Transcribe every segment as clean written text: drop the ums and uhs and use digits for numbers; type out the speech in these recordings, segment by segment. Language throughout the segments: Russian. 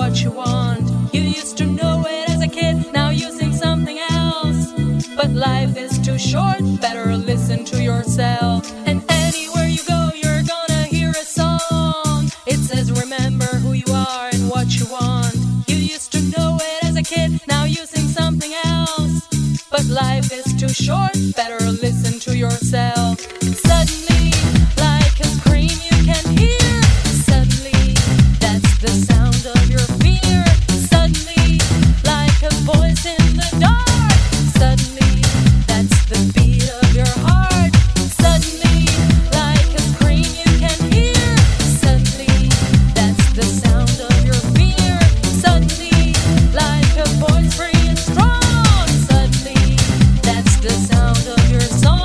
what you want. You used to know it as a kid, now you sing something else. But life is too short, better listen to yourself. And anywhere you go, you're gonna hear a song. It says remember who you are and what you want. You used to know it as a kid, now you sing something else. But life is too short, better listen to yourself. Suddenly, like a scream you can hear. Suddenly, that's the sound of your fear. Suddenly, like a voice in the dark. Suddenly, that's the beat of your heart. Suddenly, like a scream you can hear. Suddenly, that's the sound of your fear. Suddenly, like a voice free and strong. Suddenly, that's the sound of your song.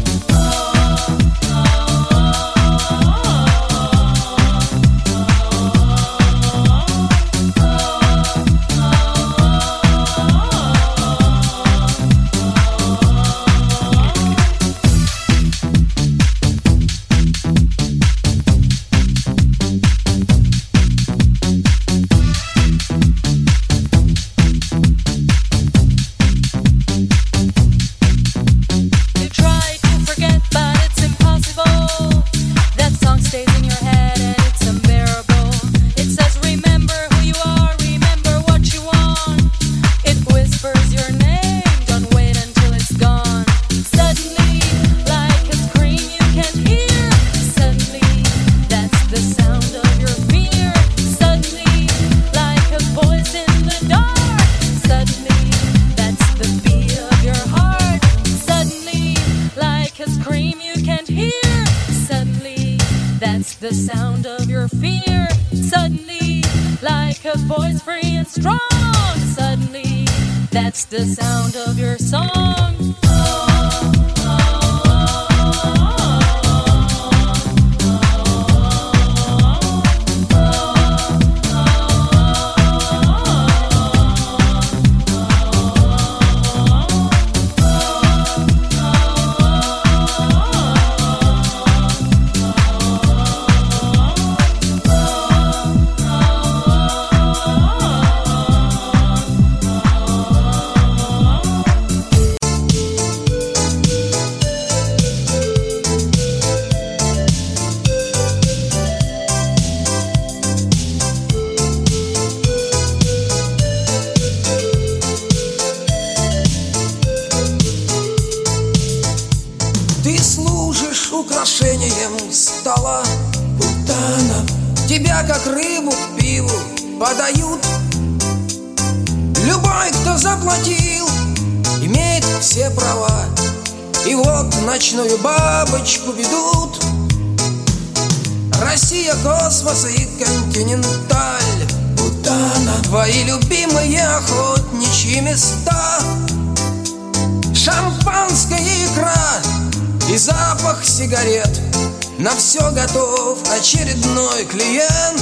You try to forget, but it's impossible. That song stays in your head and it's unbearable. It says remember who you are, remember what you want. It whispers your name, don't wait until it's gone. Suddenly, like a scream you can't hear. Suddenly, that's the sound of your fear. Suddenly, like a voice in the dark. Suddenly, that's the beat of your heart. Suddenly, like a scream you can't hear. Suddenly, that's the sound of your fear. Suddenly, like a voice free and strong. Suddenly, that's the sound of your song. Ты служишь украшением стола, путана. Тебя как рыбу к пиву подают. Любой, кто заплатил, имеет все права. И вот ночную бабочку ведут. Россия, космос и континенталь, Путана. Твои любимые охотничьи места. Шампанское и икра и запах сигарет. На все готов очередной клиент.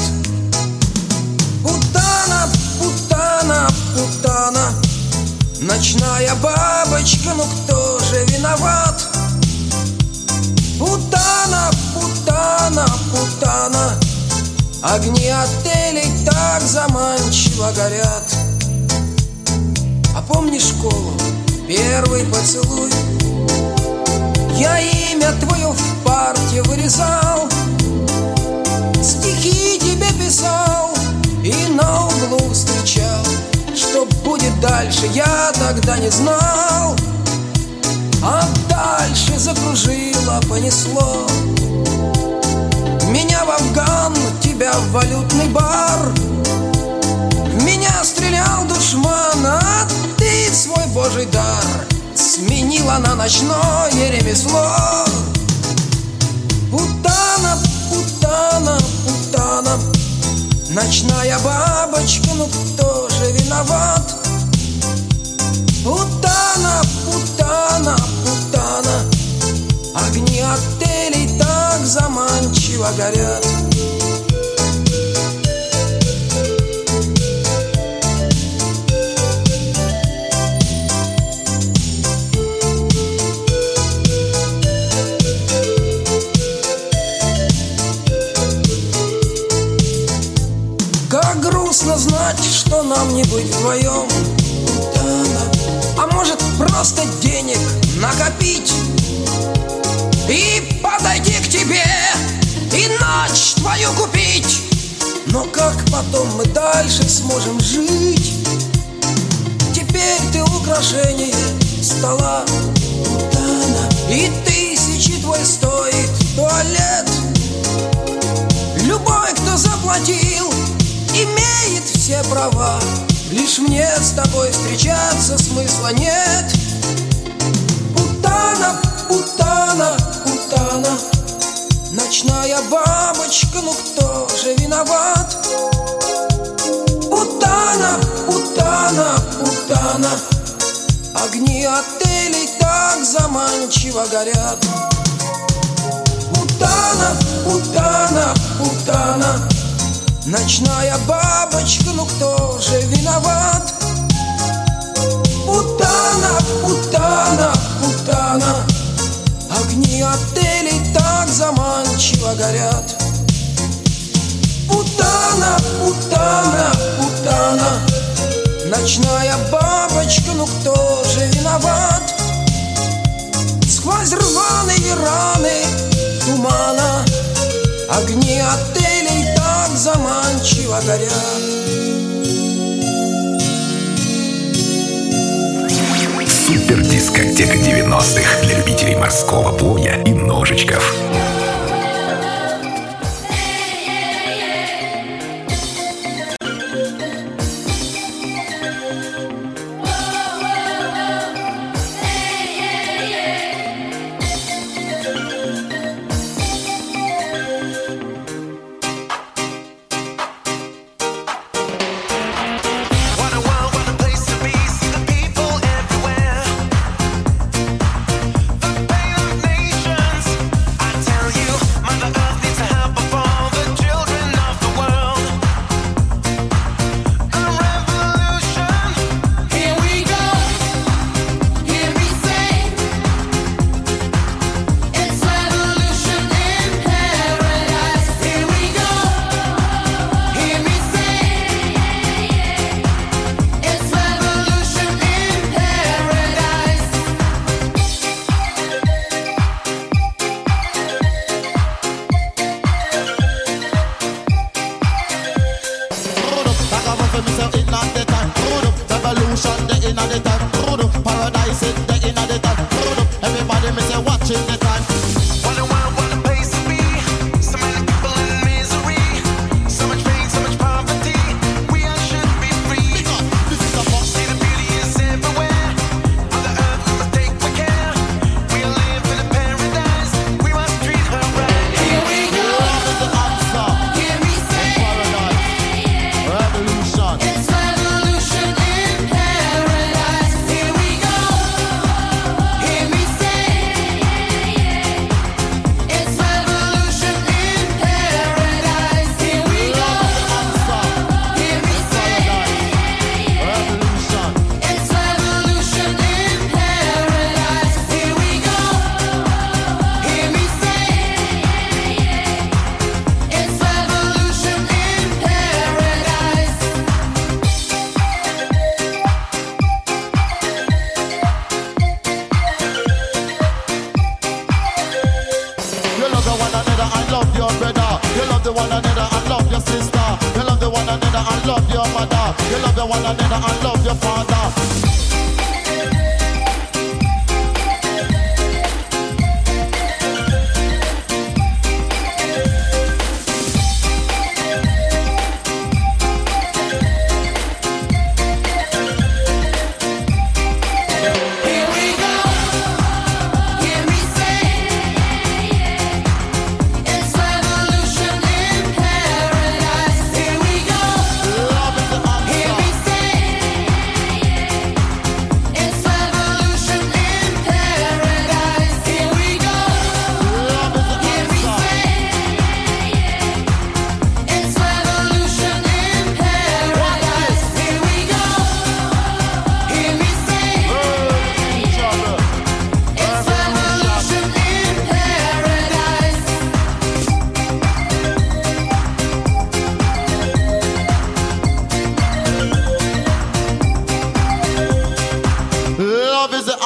Путана, путана, путана. Ночная бабочка, ну кто же виноват? Путана, путана, путана. Огни отелей так заманчиво горят. А помнишь школу, первый поцелуй? Я имя твое в парте вырезал, стихи тебе писал и на углу встречал. Что будет дальше, я тогда не знал. А дальше закружило, понесло. Меня в Афган, тебя в валютный бар. В меня стрелял душман, а ты свой божий дар сменила на ночное ремесло. Путана, путана, путана. Ночная бабочка, ну кто же виноват? Путана, путана, путана. Огни отелей так заманчиво горят. нам не быть вдвоем. А может просто денег накопить и подойти к тебе, и ночь твою купить. Но как потом мы дальше сможем жить? Теперь ты украшение стола, и тысячи твой стоит туалет. Любой, кто заплатил, имеет все права. Лишь мне с тобой встречаться смысла нет. Путана, путана, путана, ночная бабочка, ну кто же виноват? Путана, путана, путана, огни отелей так заманчиво горят. Путана, путана, путана, ночная бабочка, ну кто же виноват? Путана, путана, путана, огни отелей так заманчиво горят. Путана, путана, путана, ночная бабочка, ну кто же виноват? Сквозь рваные раны тумана огни отелей так заманчиво горят. Супердискотека 90-х для любителей морского плавания и ножичков.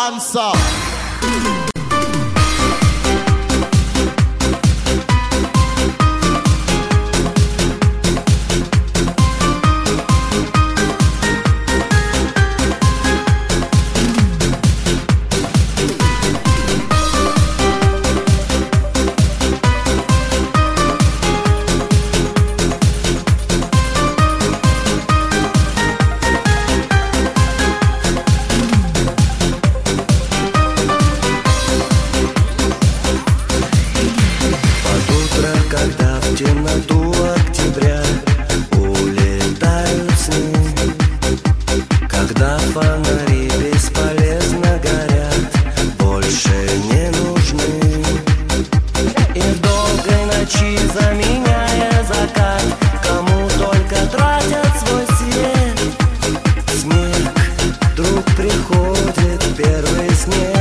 dancer. Когда в темноту октября улетают сны, когда фонари бесполезно горят, больше не нужны. И в долгой ночи, заменяя закат, кому только тратят свой свет, снег, вдруг приходит первый снег.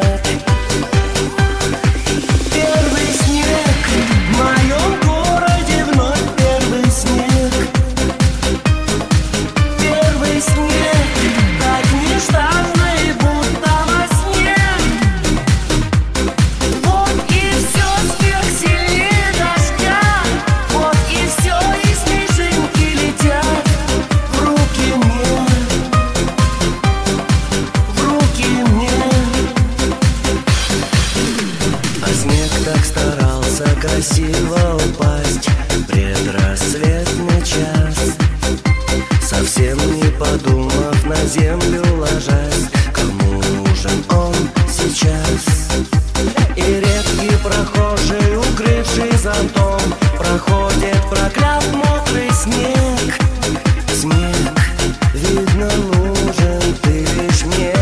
Красиво упасть в предрассветный час, совсем не подумав, на землю ложась. Кому нужен он сейчас? И редкий прохожий, укрывший зонтом, проходит, прокляв мокрый снег. Снег, видно, нужен ты лишь мне.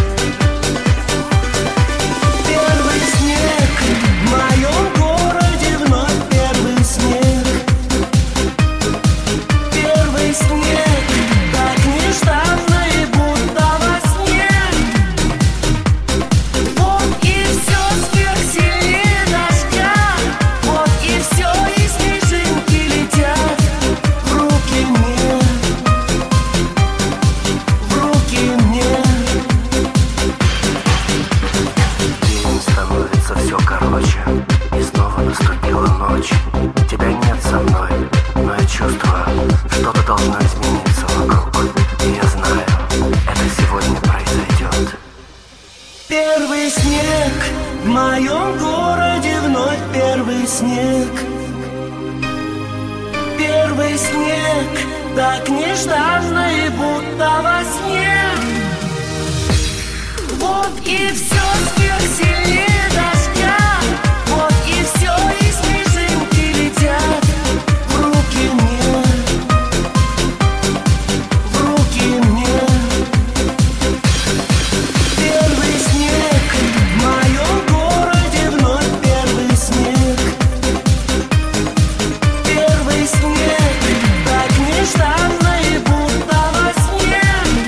Первый снег в моем городе, вновь первый снег. Первый снег, так нежданно и будто во сне. Вот и все сверхсильнее дождя, вот и все, и снежинки летят в руки мне, в руки мне. День становится все короче, и снова наступила ночь. Тебя нет со мной, но я чувствую, что-то должно измениться вокруг. И я знаю, это сегодня произойдет. Первый снег в моем городе, вновь первый снег. Первый снег, так нежданно и будто во сне. Вот и все сверхсильнее дождя, вот и все, и снежинки летят в руки мне, в руки мне. Первый снег в моем городе, вновь первый снег. Первый снег, так нежданно и будто во сне.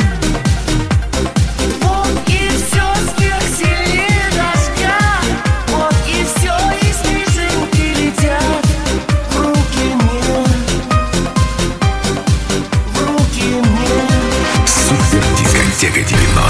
Вот и все сверхсильнее дождя, вот и все, и снежинки летят в руки мне, в руки мне. Супер дискотека 90.